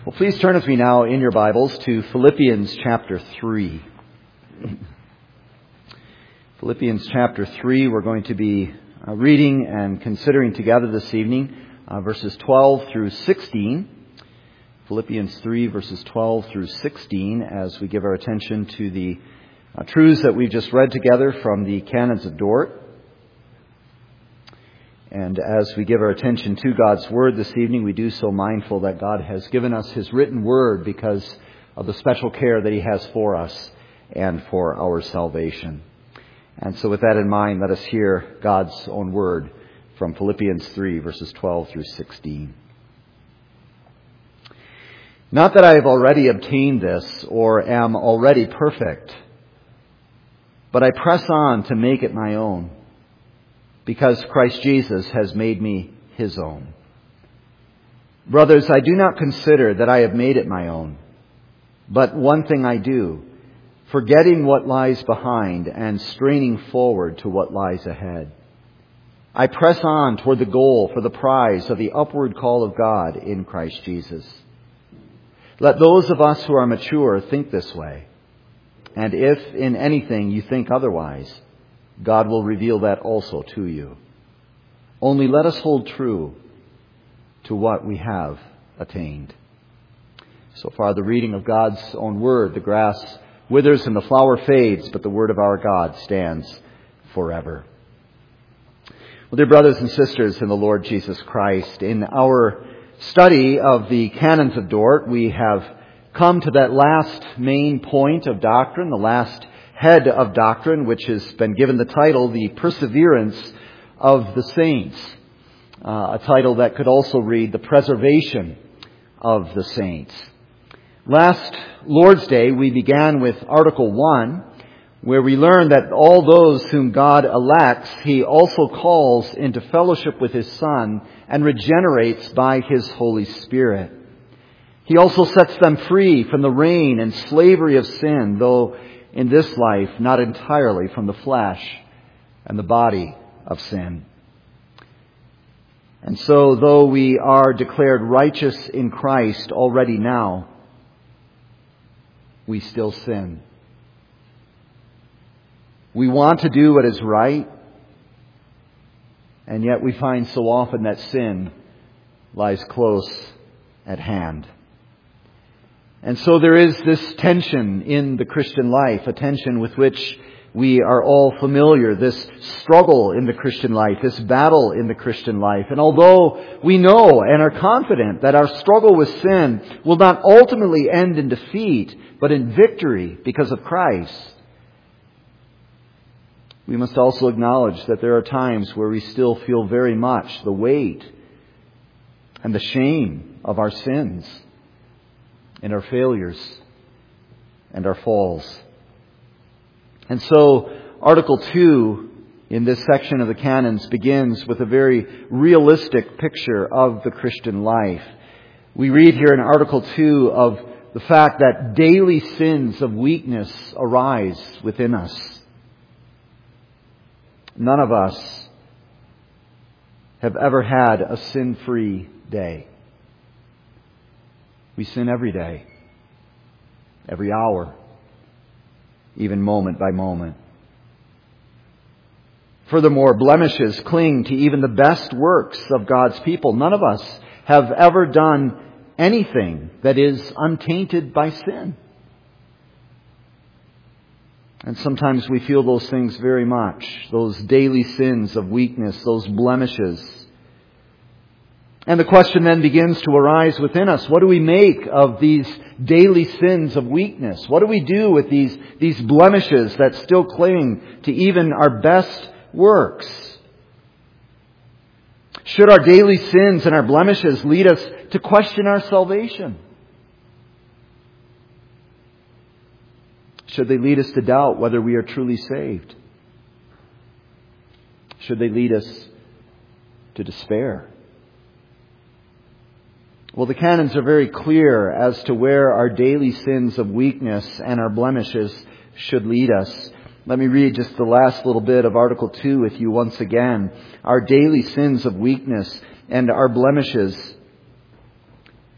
Well, please turn with me now in your Bibles to Philippians chapter 3. Philippians chapter 3, we're going to be reading and considering together this evening verses 12 through 16. Philippians 3, verses 12 through 16, as we give our attention to the truths that we've just read together from the Canons of Dort. And as we give our attention to God's Word this evening, we do so mindful that God has given us His written Word because of the special care that He has for us and for our salvation. And so with that in mind, let us hear God's own Word from Philippians 3, verses 12 through 16. Not that I have already obtained this or am already perfect, but I press on to make it my own, because Christ Jesus has made me His own. Brothers, I do not consider that I have made it my own, but one thing I do, forgetting what lies behind and straining forward to what lies ahead. I press on toward the goal for the prize of the upward call of God in Christ Jesus. Let those of us who are mature think this way, and if in anything you think otherwise, God will reveal that also to you. Only let us hold true to what we have attained. So far, the reading of God's own Word. The grass withers and the flower fades, but the Word of our God stands forever. Well, dear brothers and sisters in the Lord Jesus Christ, in our study of the Canons of Dort, we have come to that last main point of doctrine, the last head of doctrine, which has been given the title, The Perseverance of the Saints. A title that could also read, The Preservation of the Saints. Last Lord's Day, we began with Article 1, where we learned that all those whom God elects, He also calls into fellowship with His Son and regenerates by His Holy Spirit. He also sets them free from the reign and slavery of sin, though in this life, not entirely from the flesh and the body of sin. And so, though we are declared righteous in Christ already now, we still sin. We want to do what is right, and yet we find so often that sin lies close at hand. And so there is this tension in the Christian life, a tension with which we are all familiar, this struggle in the Christian life, this battle in the Christian life. And although we know and are confident that our struggle with sin will not ultimately end in defeat, but in victory because of Christ, we must also acknowledge that there are times where we still feel very much the weight and the shame of our sins, and our failures and our falls. And so, Article 2 in this section of the Canons begins with a very realistic picture of the Christian life. We read here in Article 2 of the fact that daily sins of weakness arise within us. None of us have ever had a sin-free day. We sin every day, every hour, even moment by moment. Furthermore, blemishes cling to even the best works of God's people. None of us have ever done anything that is untainted by sin. And sometimes we feel those things very much, those daily sins of weakness, those blemishes. And the question then begins to arise within us. What do we make of these daily sins of weakness? What do we do with these blemishes that still cling to even our best works? Should our daily sins and our blemishes lead us to question our salvation? Should they lead us to doubt whether we are truly saved? Should they lead us to despair? Well, the canons are very clear as to where our daily sins of weakness and our blemishes should lead us. Let me read just the last little bit of Article 2 with you once again. Our daily sins of weakness and our blemishes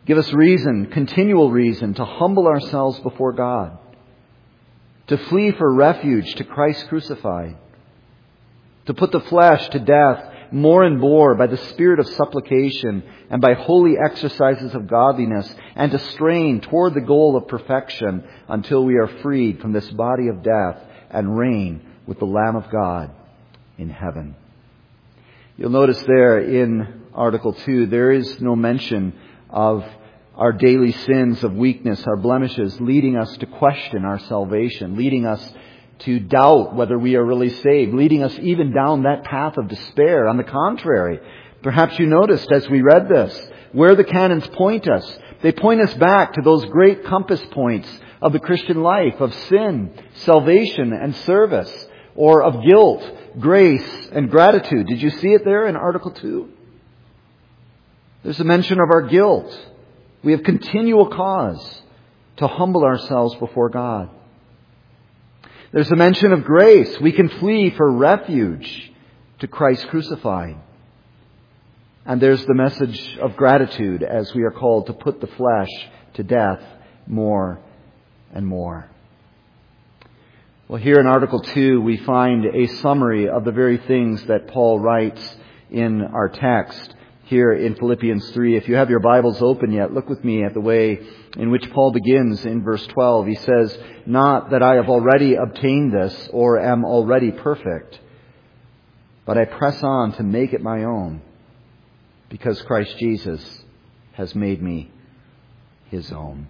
Give us reason, continual reason, to humble ourselves before God, to flee for refuge to Christ crucified, to put the flesh to death more and more by the spirit of supplication and by holy exercises of godliness, and to strain toward the goal of perfection until we are freed from this body of death and reign with the Lamb of God in heaven. You'll notice there in Article 2, there is no mention of our daily sins of weakness, our blemishes, leading us to question our salvation, leading us to doubt whether we are really saved, leading us even down that path of despair. On the contrary, perhaps you noticed as we read this, where the canons point us. They point us back to those great compass points of the Christian life, of sin, salvation, and service, or of guilt, grace, and gratitude. Did you see it there in Article 2? There's a mention of our guilt. We have continual cause to humble ourselves before God. There's a mention of grace. We can flee for refuge to Christ crucified. And there's the message of gratitude as we are called to put the flesh to death more and more. Well, here in Article 2, we find a summary of the very things that Paul writes in our text here in Philippians 3. If you have your Bibles open yet, look with me at the way in which Paul begins in verse 12. He says, "Not that I have already obtained this or am already perfect, but I press on to make it my own, because Christ Jesus has made me his own."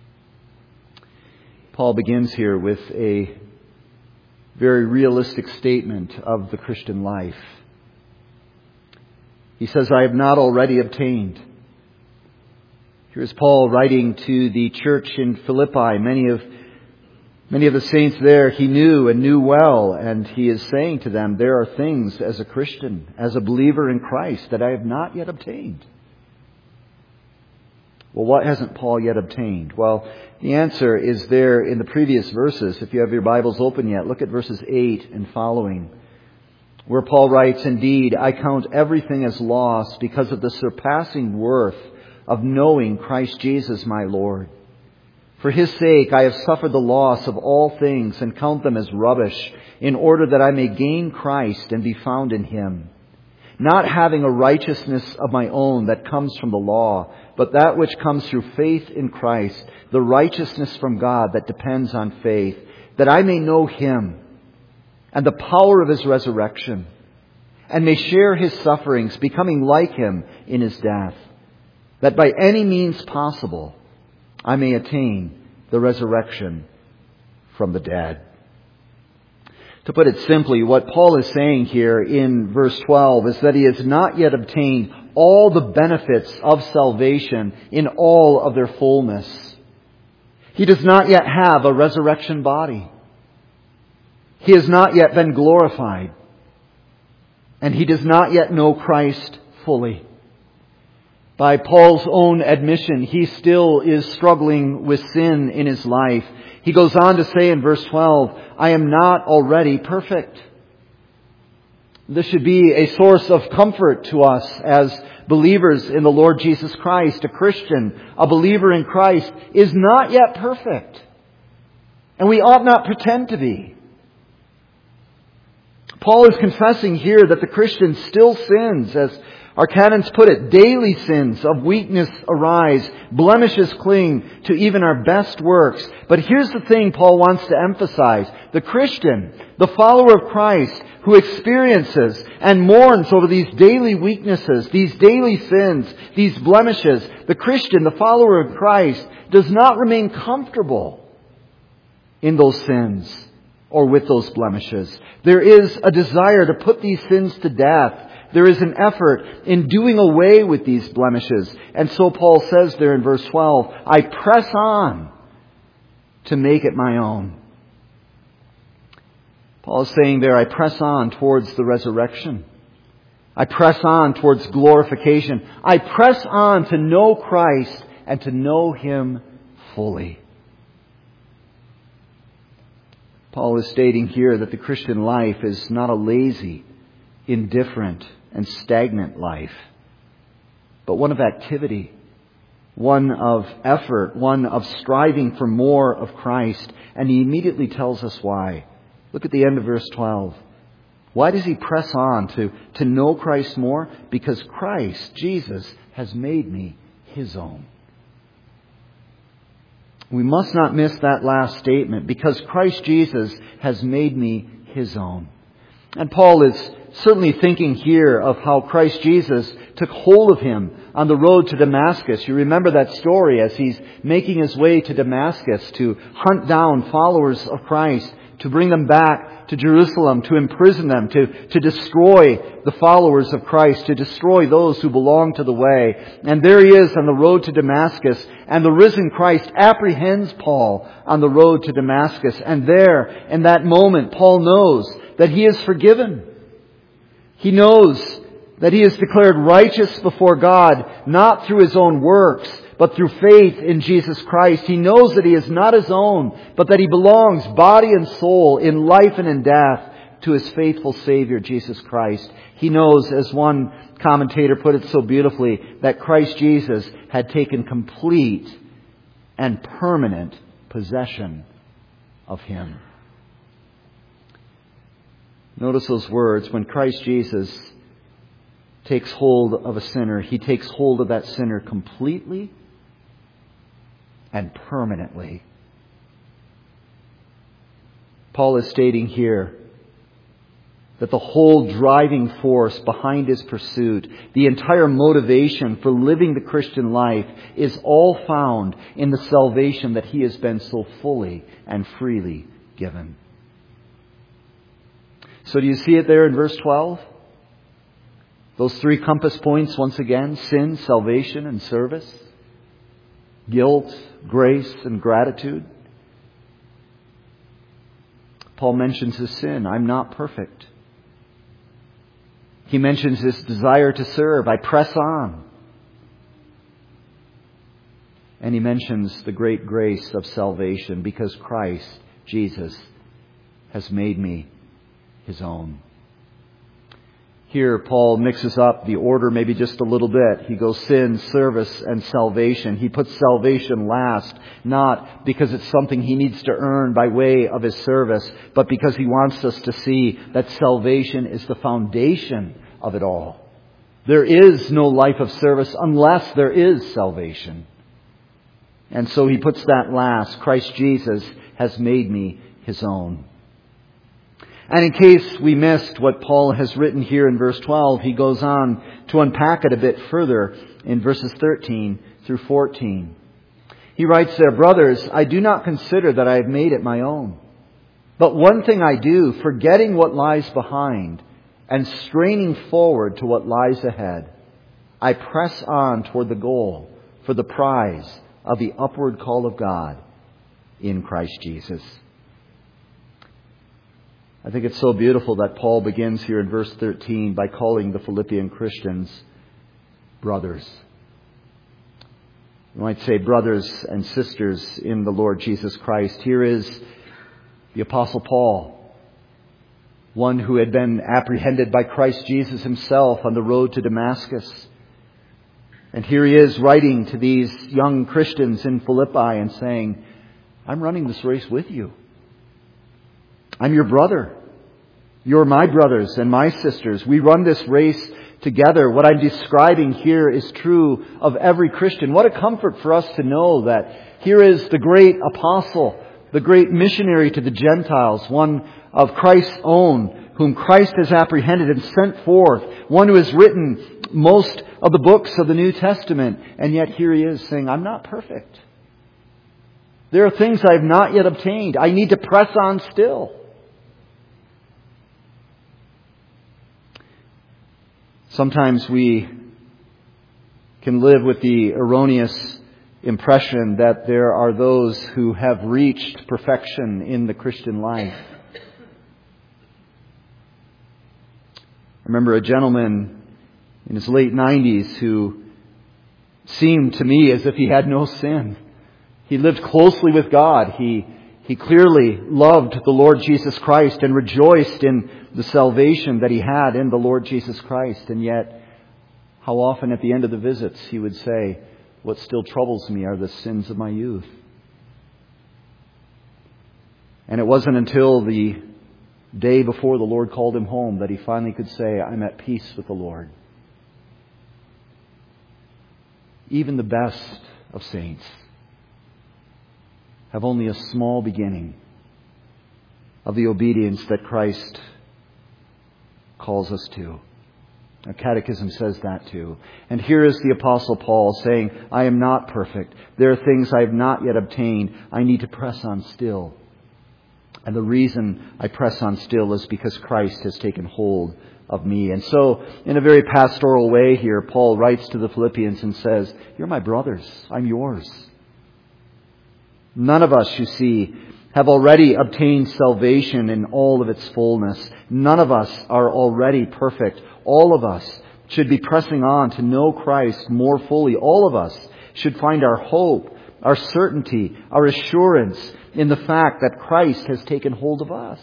Paul begins here with a very realistic statement of the Christian life. He says, "I have not already obtained." Here's Paul writing to the church in Philippi. Many of the saints there he knew and knew well, and he is saying to them, there are things as a Christian, as a believer in Christ, that I have not yet obtained. Well, what hasn't Paul yet obtained? Well, the answer is there in the previous verses. If you have your Bibles open yet, look at verses 8 and following, where Paul writes, "Indeed, I count everything as loss because of the surpassing worth of knowing Christ Jesus my Lord. For his sake I have suffered the loss of all things and count them as rubbish, in order that I may gain Christ and be found in him, not having a righteousness of my own that comes from the law, but that which comes through faith in Christ, the righteousness from God that depends on faith, that I may know him and the power of his resurrection, and may share his sufferings, becoming like him in his death, that by any means possible I may attain the resurrection from the dead." To put it simply, what Paul is saying here in verse 12 is that he has not yet obtained all the benefits of salvation in all of their fullness. He does not yet have a resurrection body. He has not yet been glorified. And he does not yet know Christ fully. By Paul's own admission, he still is struggling with sin in his life. He goes on to say in verse 12, "I am not already perfect." This should be a source of comfort to us as believers in the Lord Jesus Christ. A Christian, a believer in Christ, is not yet perfect. And we ought not pretend to be. Paul is confessing here that the Christian still sins, as our canons put it. Daily sins of weakness arise. Blemishes cling to even our best works. But here's the thing Paul wants to emphasize. The Christian, the follower of Christ, who experiences and mourns over these daily weaknesses, these daily sins, these blemishes, the Christian, the follower of Christ, does not remain comfortable in those sins or with those blemishes. There is a desire to put these sins to death. There is an effort in doing away with these blemishes. And so Paul says there in verse 12, "I press on to make it my own." Paul is saying there, I press on towards the resurrection. I press on towards glorification. I press on to know Christ and to know him fully. Paul is stating here that the Christian life is not a lazy, indifferent, and stagnant life, but one of activity, one of effort, one of striving for more of Christ. And he immediately tells us why. Look at the end of verse 12. Why does he press on to know Christ more? Because Christ, Jesus, has made me his own. We must not miss that last statement. Because Christ Jesus has made me his own. And Paul is certainly thinking here of how Christ Jesus took hold of him on the road to Damascus. You remember that story as he's making his way to Damascus to hunt down followers of Christ, to bring them back to Jerusalem, to imprison them, to destroy the followers of Christ, to destroy those who belong to the way. And there he is on the road to Damascus, and the risen Christ apprehends Paul on the road to Damascus. And there, in that moment, Paul knows that he is forgiven. He knows that he is declared righteous before God, not through his own works, but through faith in Jesus Christ. He knows that he is not his own, but that he belongs, body and soul, in life and in death, to his faithful Savior, Jesus Christ. He knows, as one commentator put it so beautifully, that Christ Jesus had taken complete and permanent possession of him. Notice those words. When Christ Jesus takes hold of a sinner, he takes hold of that sinner completely and permanently. Paul is stating here that the whole driving force behind his pursuit, the entire motivation for living the Christian life, is all found in the salvation that he has been so fully and freely given. So do you see it there in verse 12? Those three compass points once again: sin, salvation, and service. Guilt, grace, and gratitude. Paul mentions his sin. I'm not perfect. He mentions his desire to serve. I press on. And he mentions the great grace of salvation, because Christ, Jesus, has made me his own. Here, Paul mixes up the order maybe just a little bit. He goes sin, service, and salvation. He puts salvation last, not because it's something he needs to earn by way of his service, but because he wants us to see that salvation is the foundation of it all. There is no life of service unless there is salvation. And so he puts that last. Christ Jesus has made me his own. And in case we missed what Paul has written here in verse 12, he goes on to unpack it a bit further in verses 13 through 14. He writes there, "Brothers, I do not consider that I have made it my own. But one thing I do, forgetting what lies behind and straining forward to what lies ahead, I press on toward the goal for the prize of the upward call of God in Christ Jesus." I think it's so beautiful that Paul begins here in verse 13 by calling the Philippian Christians brothers. You might say brothers and sisters in the Lord Jesus Christ. Here is the Apostle Paul, one who had been apprehended by Christ Jesus himself on the road to Damascus. And here he is writing to these young Christians in Philippi and saying, I'm running this race with you. I'm your brother. You're my brothers and my sisters. We run this race together. What I'm describing here is true of every Christian. What a comfort for us to know that here is the great apostle, the great missionary to the Gentiles, one of Christ's own, whom Christ has apprehended and sent forth, one who has written most of the books of the New Testament. And yet here he is saying, I'm not perfect. There are things I have not yet obtained. I need to press on still. Sometimes we can live with the erroneous impression that there are those who have reached perfection in the Christian life. I remember a gentleman in his late 90s who seemed to me as if he had no sin. He lived closely with God. He clearly loved the Lord Jesus Christ and rejoiced in the salvation that he had in the Lord Jesus Christ. And yet, how often at the end of the visits he would say, what still troubles me are the sins of my youth. And it wasn't until the day before the Lord called him home that he finally could say, I'm at peace with the Lord. Even the best of saints have only a small beginning of the obedience that Christ calls us to. Our catechism says that too. And here is the Apostle Paul saying, I am not perfect. There are things I have not yet obtained. I need to press on still. And the reason I press on still is because Christ has taken hold of me. And so, in a very pastoral way here, Paul writes to the Philippians and says, you're my brothers. I'm yours. None of us, you see, have already obtained salvation in all of its fullness. None of us are already perfect. All of us should be pressing on to know Christ more fully. All of us should find our hope, our certainty, our assurance in the fact that Christ has taken hold of us.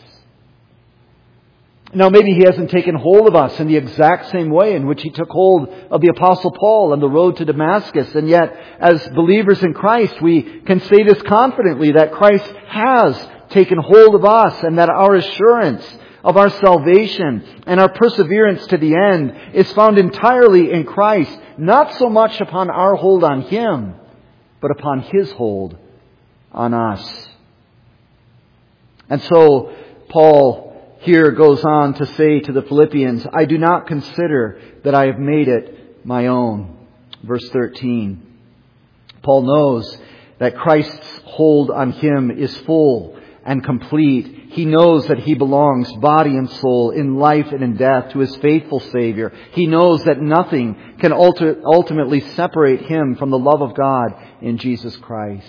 Now, maybe He hasn't taken hold of us in the exact same way in which He took hold of the Apostle Paul on the road to Damascus. And yet, as believers in Christ, we can say this confidently, that Christ has taken hold of us and that our assurance of our salvation and our perseverance to the end is found entirely in Christ, not so much upon our hold on Him, but upon His hold on us. And so, Paul here goes on to say to the Philippians, I do not consider that I have made it my own. Verse 13. Paul knows that Christ's hold on him is full and complete. He knows that he belongs body and soul, in life and in death, to his faithful Savior. He knows that nothing can ultimately separate him from the love of God in Jesus Christ.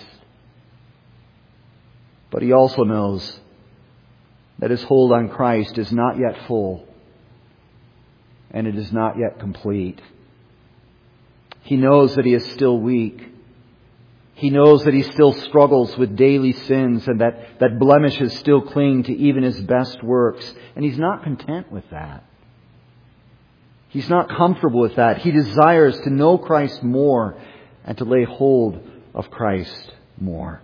But he also knows that his hold on Christ is not yet full, and it is not yet complete. He knows that he is still weak. He knows that he still struggles with daily sins and that blemishes still cling to even his best works. And he's not content with that. He's not comfortable with that. He desires to know Christ more and to lay hold of Christ more.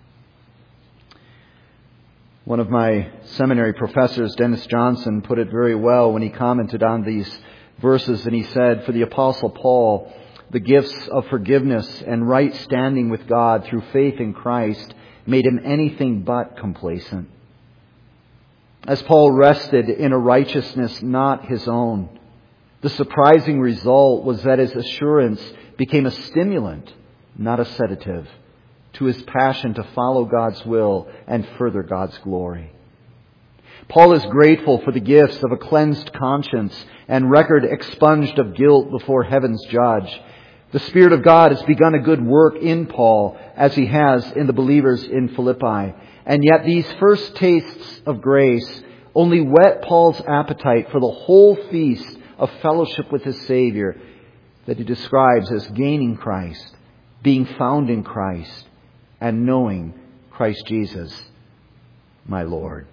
One of my seminary professors, Dennis Johnson, put it very well when he commented on these verses, and he said, for the Apostle Paul, the gifts of forgiveness and right standing with God through faith in Christ made him anything but complacent. As Paul rested in a righteousness not his own, the surprising result was that his assurance became a stimulant, not a sedative, to his passion to follow God's will and further God's glory. Paul is grateful for the gifts of a cleansed conscience and record expunged of guilt before heaven's judge. The Spirit of God has begun a good work in Paul, as He has in the believers in Philippi. And yet these first tastes of grace only whet Paul's appetite for the whole feast of fellowship with his Savior that he describes as gaining Christ, being found in Christ, and knowing Christ Jesus, my Lord.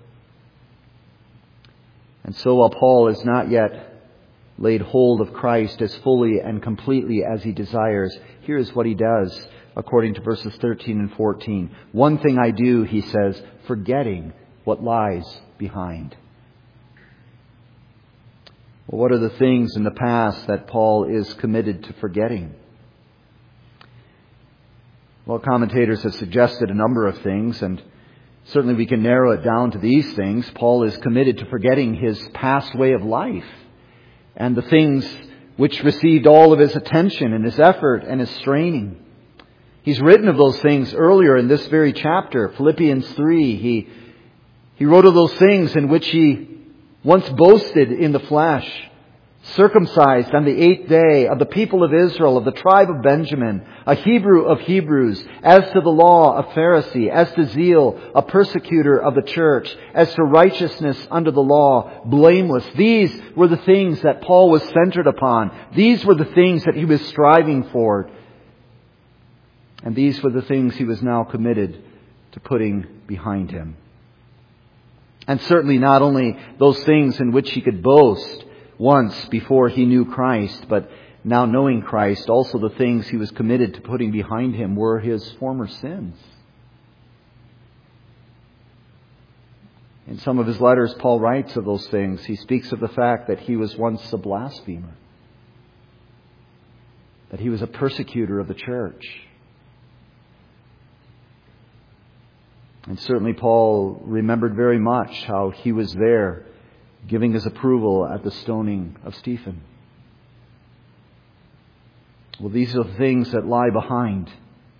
And so while Paul is not yet laid hold of Christ as fully and completely as he desires, here is what he does according to verses 13 and 14. One thing I do, he says, forgetting what lies behind. Well, what are the things in the past that Paul is committed to forgetting? Well, commentators have suggested a number of things, and certainly we can narrow it down to these things. Paul is committed to forgetting his past way of life and the things which received all of his attention and his effort and his straining. He's written of those things earlier in this very chapter, Philippians 3. He wrote of those things in which he once boasted in the flesh, circumcised on the 8th day, of the people of Israel, of the tribe of Benjamin, a Hebrew of Hebrews, as to the law, a Pharisee, as to zeal, a persecutor of the church, as to righteousness under the law, blameless. These were the things that Paul was centered upon. These were the things that he was striving for. And these were the things he was now committed to putting behind him. And certainly not only those things in which he could boast once before he knew Christ, but now knowing Christ, also the things he was committed to putting behind him were his former sins. In some of his letters, Paul writes of those things. He speaks of the fact that he was once a blasphemer, that he was a persecutor of the church. And certainly Paul remembered very much how he was there giving his approval at the stoning of Stephen. Well, these are the things that lie behind.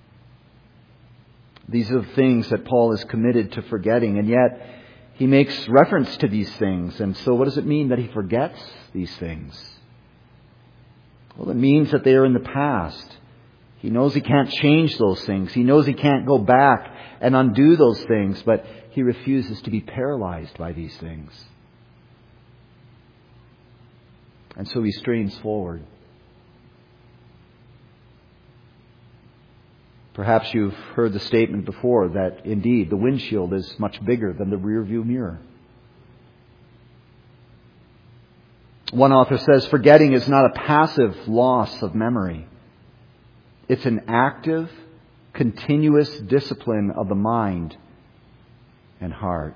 These are the things that Paul is committed to forgetting, and yet he makes reference to these things. And so what does it mean that he forgets these things? Well, it means that they are in the past. He knows he can't change those things. He knows he can't go back and undo those things, but he refuses to be paralyzed by these things. And so he strains forward. Perhaps you've heard the statement before that indeed the windshield is much bigger than the rearview mirror. One author says, forgetting is not a passive loss of memory. It's an active, continuous discipline of the mind and heart.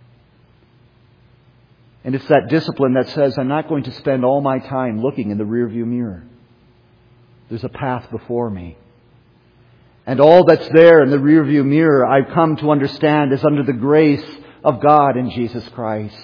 And it's that discipline that says, I'm not going to spend all my time looking in the rearview mirror. There's a path before me. And all that's there in the rearview mirror, I've come to understand, is under the grace of God in Jesus Christ.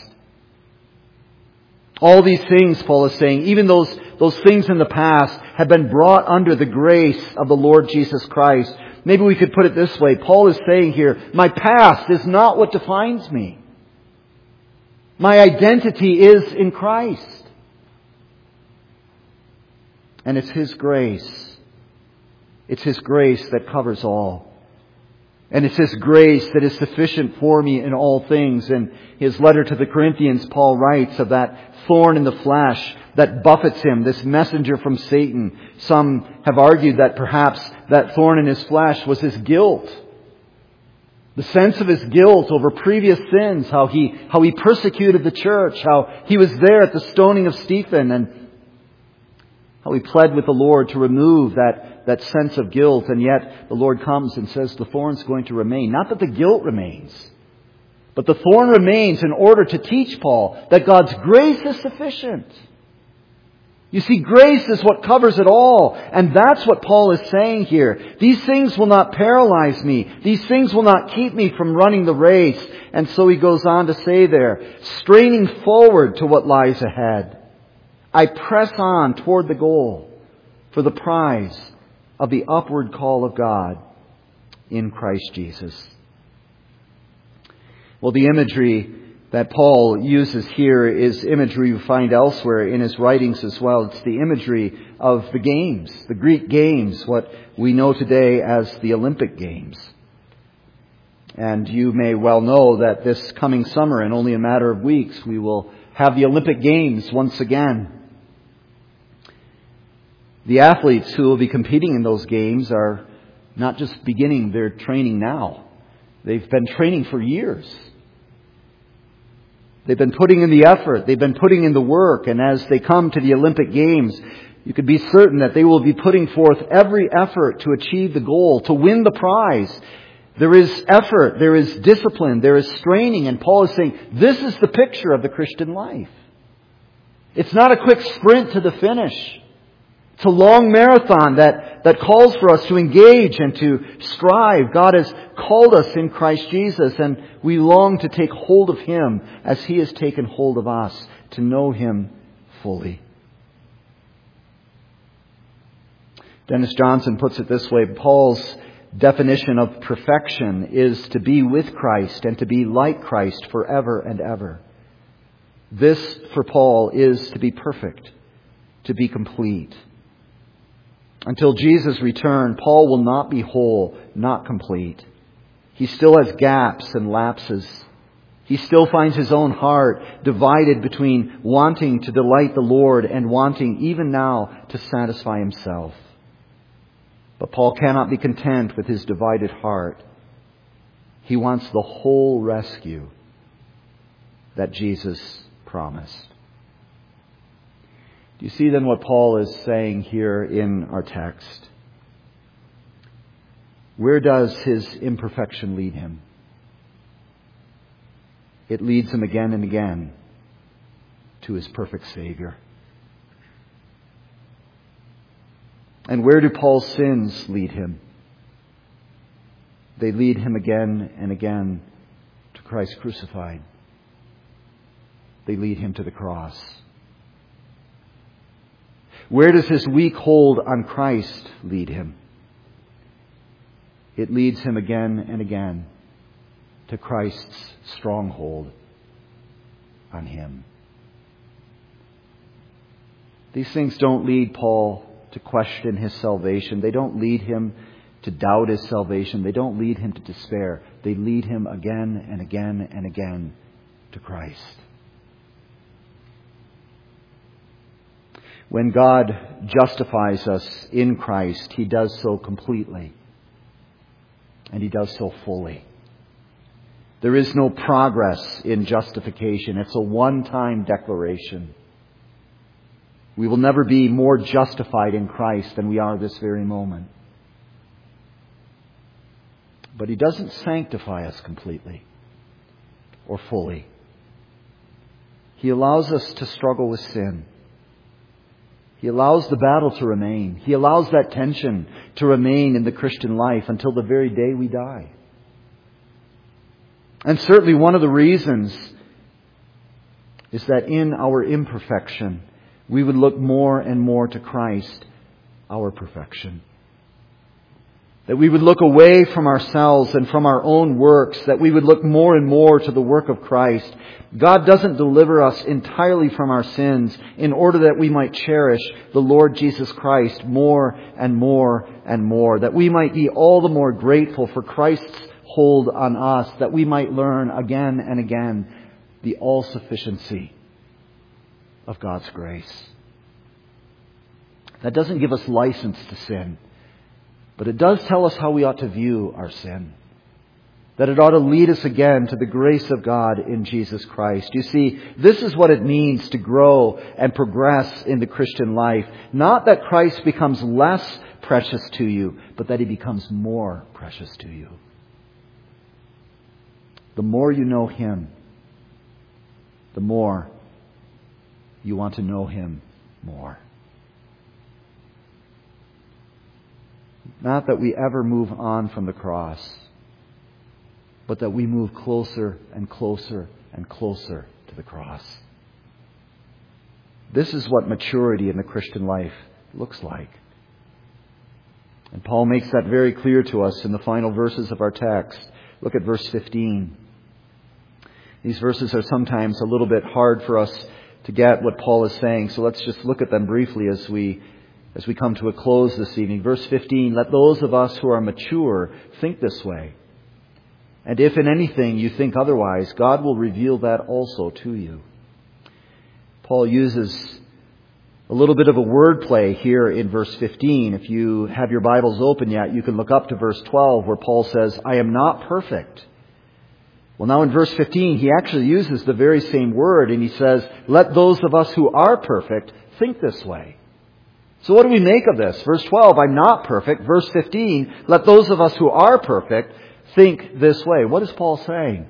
All these things, Paul is saying, even those things in the past have been brought under the grace of the Lord Jesus Christ. Maybe we could put it this way. Paul is saying here, my past is not what defines me. My identity is in Christ. And it's His grace. It's His grace that covers all. And it's His grace that is sufficient for me in all things. In his letter to the Corinthians, Paul writes of that thorn in the flesh that buffets him, this messenger from Satan. Some have argued that perhaps that thorn in his flesh was his guilt. The sense of his guilt over previous sins, how he persecuted the church, how he was there at the stoning of Stephen, and how he pled with the Lord to remove that sense of guilt. And yet the Lord comes and says the thorn's going to remain. Not that the guilt remains, but the thorn remains in order to teach Paul that God's grace is sufficient. You see, grace is what covers it all. And that's what Paul is saying here. These things will not paralyze me. These things will not keep me from running the race. And so he goes on to say there, straining forward to what lies ahead, I press on toward the goal for the prize of the upward call of God in Christ Jesus. Well, the imagery that Paul uses here is imagery you find elsewhere in his writings as well. It's the imagery of the games, the Greek games, what we know today as the Olympic Games. And you may well know that this coming summer, in only a matter of weeks, we will have the Olympic Games once again. The athletes who will be competing in those games are not just beginning their training now. They've been training for years. They've been putting in the effort. They've been putting in the work. And as they come to the Olympic Games, you can be certain that they will be putting forth every effort to achieve the goal, to win the prize. There is effort. There is discipline. There is straining. And Paul is saying, this is the picture of the Christian life. It's not a quick sprint to the finish. It's a long marathon that calls for us to engage and to strive. God has called us in Christ Jesus, and we long to take hold of Him as He has taken hold of us, to know Him fully. Dennis Johnson puts it this way: Paul's definition of perfection is to be with Christ and to be like Christ forever and ever. This, for Paul, is to be perfect, to be complete. Until Jesus' return, Paul will not be whole, not complete. He still has gaps and lapses. He still finds his own heart divided between wanting to delight the Lord and wanting even now to satisfy himself. But Paul cannot be content with his divided heart. He wants the whole rescue that Jesus promised. Do you see then what Paul is saying here in our text? Where does his imperfection lead him? It leads him again and again to his perfect Savior. And where do Paul's sins lead him? They lead him again and again to Christ crucified. They lead him to the cross. Where does his weak hold on Christ lead him? It leads him again and again to Christ's stronghold on him. These things don't lead Paul to question his salvation. They don't lead him to doubt his salvation. They don't lead him to despair. They lead him again and again and again to Christ. When God justifies us in Christ, He does so completely. And He does so fully. There is no progress in justification. It's a one-time declaration. We will never be more justified in Christ than we are this very moment. But He doesn't sanctify us completely or fully. He allows us to struggle with sin. He allows the battle to remain. He allows that tension to remain in the Christian life until the very day we die. And certainly one of the reasons is that in our imperfection, we would look more and more to Christ, our perfection. That we would look away from ourselves and from our own works, that we would look more and more to the work of Christ. God doesn't deliver us entirely from our sins in order that we might cherish the Lord Jesus Christ more and more and more. That we might be all the more grateful for Christ's hold on us. That we might learn again and again the all-sufficiency of God's grace. That doesn't give us license to sin. But it does tell us how we ought to view our sin. That it ought to lead us again to the grace of God in Jesus Christ. You see, this is what it means to grow and progress in the Christian life. Not that Christ becomes less precious to you, but that He becomes more precious to you. The more you know Him, the more you want to know Him more. Not that we ever move on from the cross, but that we move closer and closer and closer to the cross. This is what maturity in the Christian life looks like. And Paul makes that very clear to us in the final verses of our text. Look at verse 15. These verses are sometimes a little bit hard for us to get what Paul is saying, so let's just look at them briefly as we come to a close this evening. Verse 15, let those of us who are mature think this way. And if in anything you think otherwise, God will reveal that also to you. Paul uses a little bit of a wordplay here in verse 15. If you have your Bibles open yet, you can look up to verse 12 where Paul says, I am not perfect. Well, now in verse 15, he actually uses the very same word and he says, let those of us who are perfect think this way. So what do we make of this? Verse 12, I'm not perfect. Verse 15, let those of us who are perfect think this way. What is Paul saying?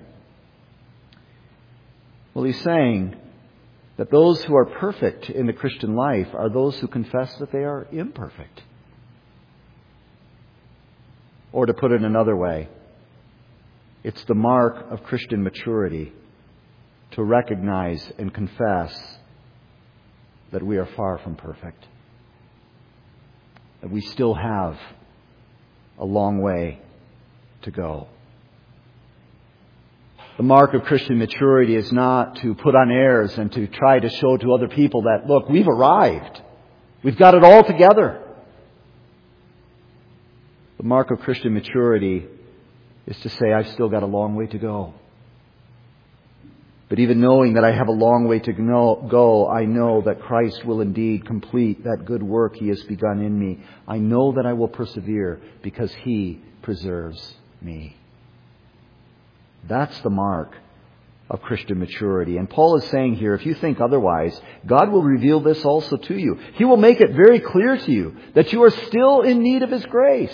Well, he's saying that those who are perfect in the Christian life are those who confess that they are imperfect. Or to put it another way, it's the mark of Christian maturity to recognize and confess that we are far from perfect. That we still have a long way to go. The mark of Christian maturity is not to put on airs and to try to show to other people that, look, we've arrived. We've got it all together. The mark of Christian maturity is to say, I've still got a long way to go. But even knowing that I have a long way to go, I know that Christ will indeed complete that good work He has begun in me. I know that I will persevere because He preserves me. That's the mark of Christian maturity. And Paul is saying here, if you think otherwise, God will reveal this also to you. He will make it very clear to you that you are still in need of His grace.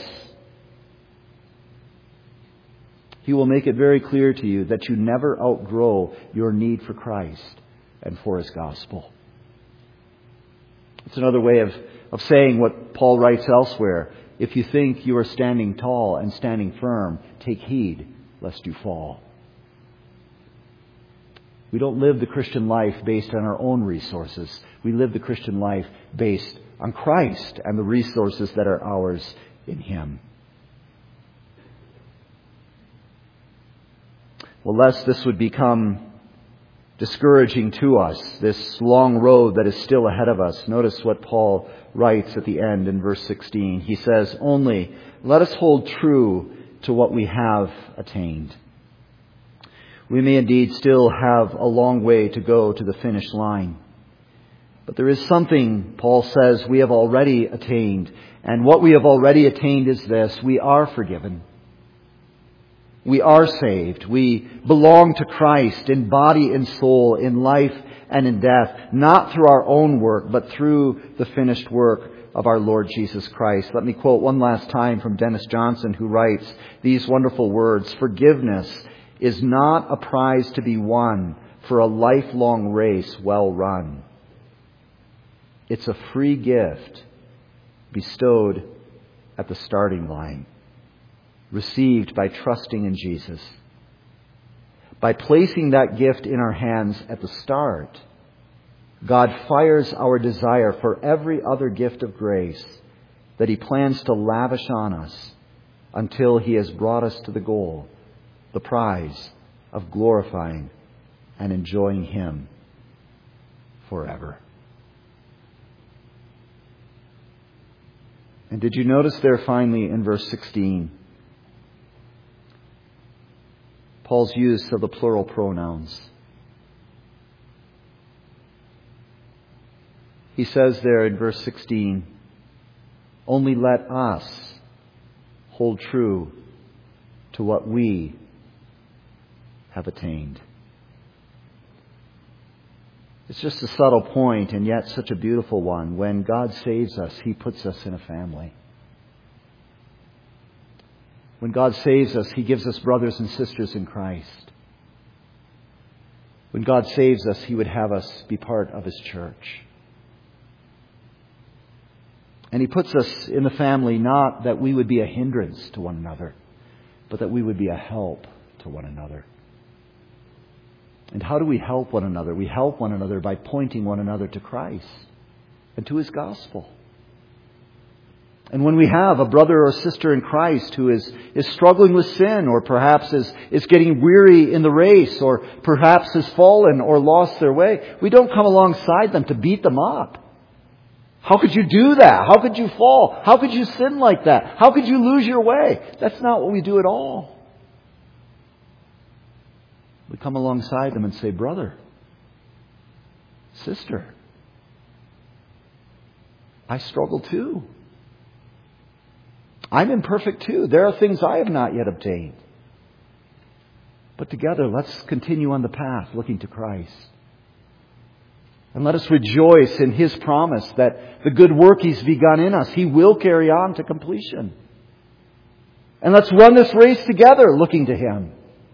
He will make it very clear to you that you never outgrow your need for Christ and for His gospel. It's another way of saying what Paul writes elsewhere. If you think you are standing tall and standing firm, take heed lest you fall. We don't live the Christian life based on our own resources. We live the Christian life based on Christ and the resources that are ours in Him. Well, lest this would become discouraging to us, this long road that is still ahead of us, notice what Paul writes at the end in verse 16. He says, "Only let us hold true to what we have attained." We may indeed still have a long way to go to the finish line. But there is something, Paul says, we have already attained. And what we have already attained is this: we are forgiven. We are saved. We belong to Christ in body and soul, in life and in death, not through our own work, but through the finished work of our Lord Jesus Christ. Let me quote one last time from Dennis Johnson, who writes these wonderful words: "Forgiveness is not a prize to be won for a lifelong race well run. It's a free gift bestowed at the starting line, received by trusting in Jesus. By placing that gift in our hands at the start, God fires our desire for every other gift of grace that He plans to lavish on us until He has brought us to the goal, the prize of glorifying and enjoying Him forever." And did you notice there finally in verse 16, Paul's use of the plural pronouns? He says there in verse 16, "Only let us hold true to what we have attained." It's just a subtle point, and yet such a beautiful one. When God saves us, He puts us in a family. When God saves us, He gives us brothers and sisters in Christ. When God saves us, He would have us be part of His church. And He puts us in the family not that we would be a hindrance to one another, but that we would be a help to one another. And how do we help one another? We help one another by pointing one another to Christ and to His gospel. And when we have a brother or sister in Christ who is struggling with sin, or perhaps is getting weary in the race, or perhaps has fallen or lost their way, we don't come alongside them to beat them up. How could you do that? How could you fall? How could you sin like that? How could you lose your way? That's not what we do at all. We come alongside them and say, "Brother, sister, I struggle too. I'm imperfect too. There are things I have not yet obtained. But together, let's continue on the path looking to Christ. And let us rejoice in His promise that the good work He's begun in us, He will carry on to completion. And let's run this race together looking to Him."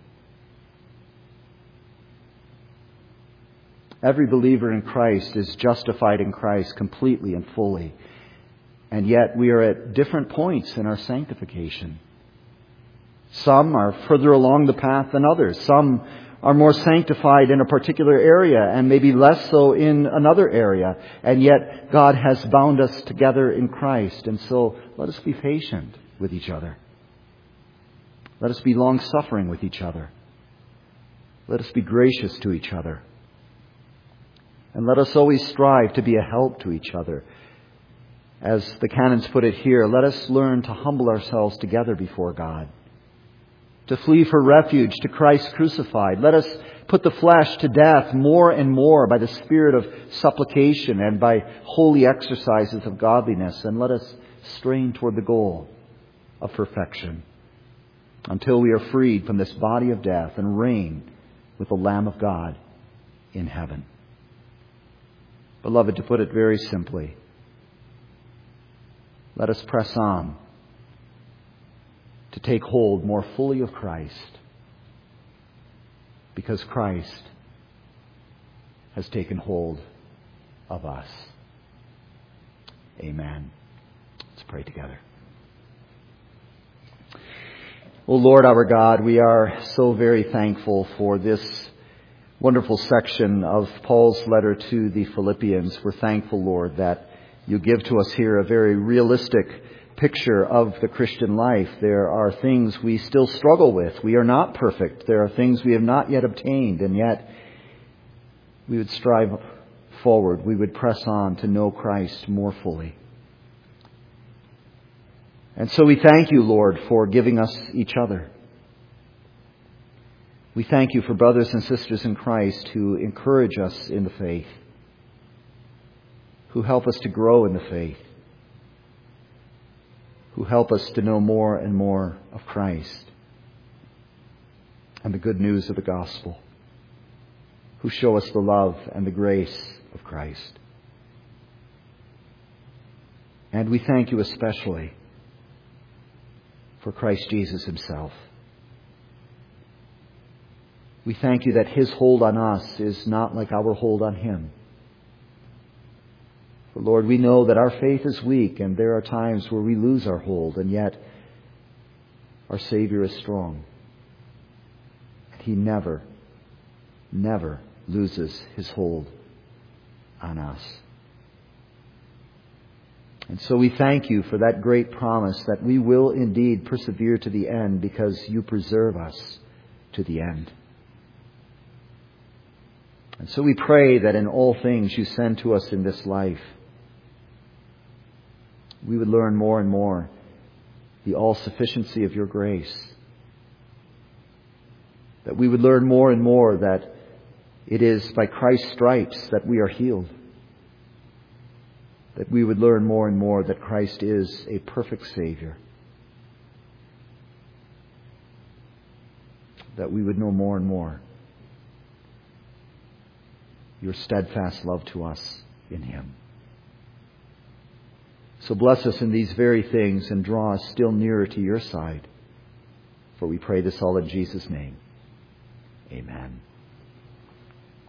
Every believer in Christ is justified in Christ completely and fully. And yet we are at different points in our sanctification. Some are further along the path than others. Some are more sanctified in a particular area and maybe less so in another area. And yet God has bound us together in Christ. And so let us be patient with each other. Let us be long-suffering with each other. Let us be gracious to each other. And let us always strive to be a help to each other. As the canons put it here, let us learn to humble ourselves together before God, to flee for refuge to Christ crucified. Let us put the flesh to death more and more by the spirit of supplication and by holy exercises of godliness. And let us strain toward the goal of perfection until we are freed from this body of death and reign with the Lamb of God in heaven. Beloved, to put it very simply, let us press on to take hold more fully of Christ, because Christ has taken hold of us. Amen. Let's pray together. O Lord our God, we are so very thankful for this wonderful section of Paul's letter to the Philippians. We're thankful, Lord, that you give to us here a very realistic picture of the Christian life. There are things we still struggle with. We are not perfect. There are things we have not yet obtained, and yet we would strive forward. We would press on to know Christ more fully. And so we thank you, Lord, for giving us each other. We thank you for brothers and sisters in Christ who encourage us in the faith, who help us to grow in the faith, who help us to know more and more of Christ and the good news of the gospel, who show us the love and the grace of Christ. And we thank you especially for Christ Jesus himself. We thank you that his hold on us is not like our hold on him. For Lord, we know that our faith is weak and there are times where we lose our hold, and yet our Savior is strong. And he never, never loses his hold on us. And so we thank you for that great promise that we will indeed persevere to the end, because you preserve us to the end. And so we pray that in all things you send to us in this life, we would learn more and more the all-sufficiency of your grace. That we would learn more and more that it is by Christ's stripes that we are healed. That we would learn more and more that Christ is a perfect Savior. That we would know more and more your steadfast love to us in him. So bless us in these very things and draw us still nearer to your side. For we pray this all in Jesus' name. Amen.